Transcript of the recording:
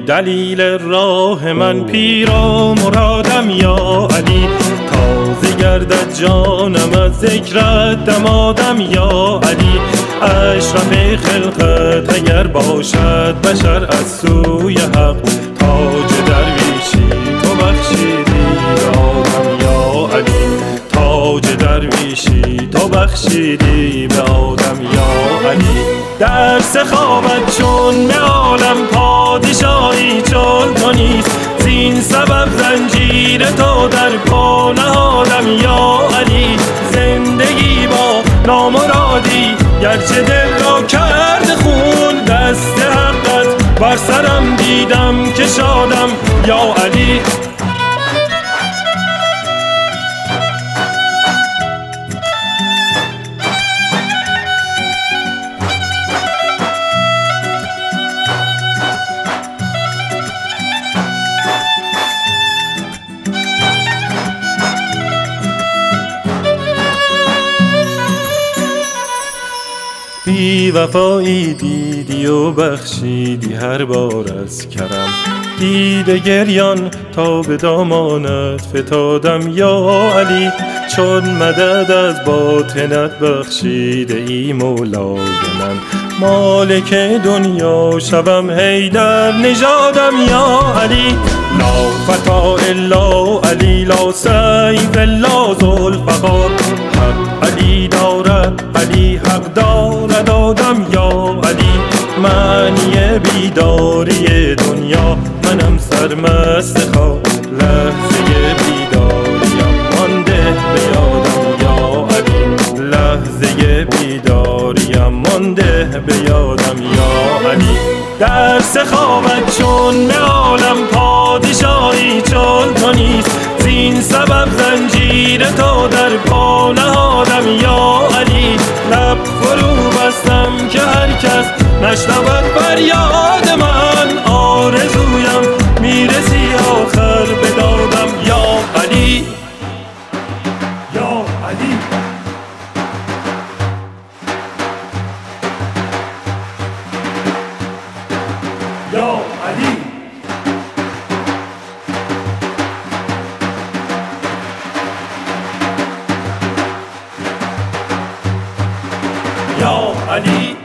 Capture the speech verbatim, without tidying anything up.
دلیل راه من، پیرا مرادم یا علی. تازه گردد جانم از ذکرت دمادم یا علی. اشرف خلقت اگر باشد بشر از سوی حق، تاج درویشی تو بخشیدی به آدم یا علی. تاج درویشی تو بخشیدی به آدم یا علی. در سخاوت چون به عالم پادشاهی چون تو نیست، زین سبب زنجیر تو در پا نهادم یا علی. زندگی با نامرادی گرچه دل را کرد خون، دست حقت بر سرم دیدم که شادم یا علی. بی وفایی دیدی و بخشیدی هر بار از کرم، دیده گریان تا به دامانت فتادم یا علی. چون مدد از باطنت بخشیده ای مولای من، مالک دنیا شوم حیدر نژادم یا علی. لا فتا الا علی، لا سیف الا ذوالفقار. حق علی دارد، علی حق دارد آدم یا علی. معنی بیداری دنیا منم سرمست خواب، لحظه بیداریم مانده به یادم یا علی. لحظه بیداریم مانده به یادم یا علی. در سخاوت چون به عالم پادشاهی چون تو نیست، زین سبب زنجیر تو در پا نهادم یا علی. لب فرو بستم که هر کس نشنود فریاد من، آرزویم میرسی آخر به دادم یا علی. یا علی. یا علی. یا علی.